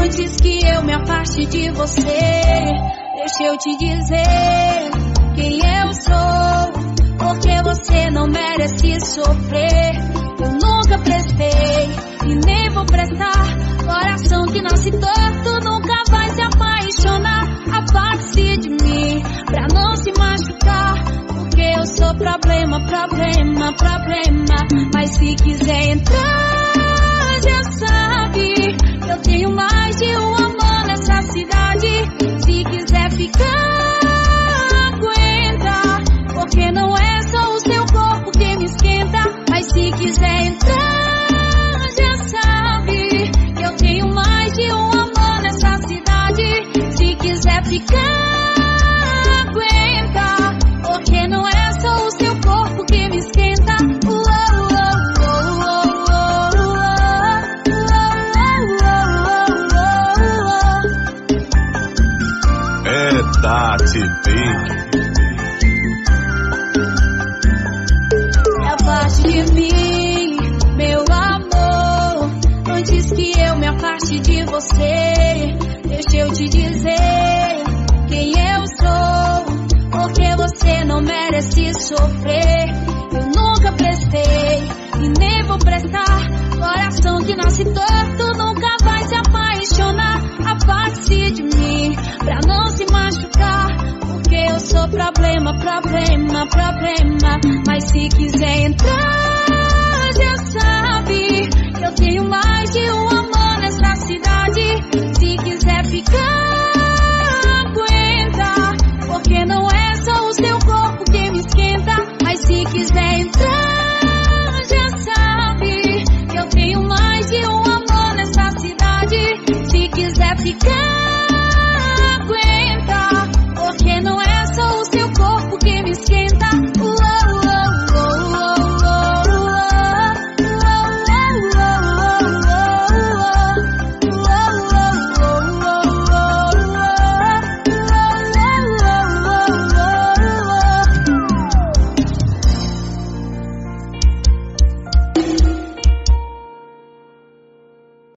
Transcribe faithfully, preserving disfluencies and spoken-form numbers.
Antes que eu me afaste de você, deixa eu te dizer quem eu sou, porque você não merece sofrer. Eu nunca prestei e nem vou prestar. Coração que nasce torto nunca vai se apaixonar. Afaste de mim pra não se machucar, porque eu sou problema, problema, problema. Mas se quiser entrar, já sabe, eu tenho mais de um amor nessa cidade. Se quiser ficar, aguenta, porque não é só o seu corpo que me esquenta. Mas se quiser entrar, já sabe, que eu tenho mais de um amor nessa cidade. Se quiser ficar, aguenta, porque não é só o seu corpo que me esquenta. É Tati Pink. Afaste de mim, meu amor, antes que eu me afaste de você. Deixa eu te dizer quem eu sou, porque você não merece sofrer. Eu nunca prestei e nem vou prestar. Coração que nasce torto nunca vai se apaixonar. Afaste de mim pra não se machucar, porque eu sou problema, problema, problema. Mas se quiser entrar, já sabe, eu tenho mais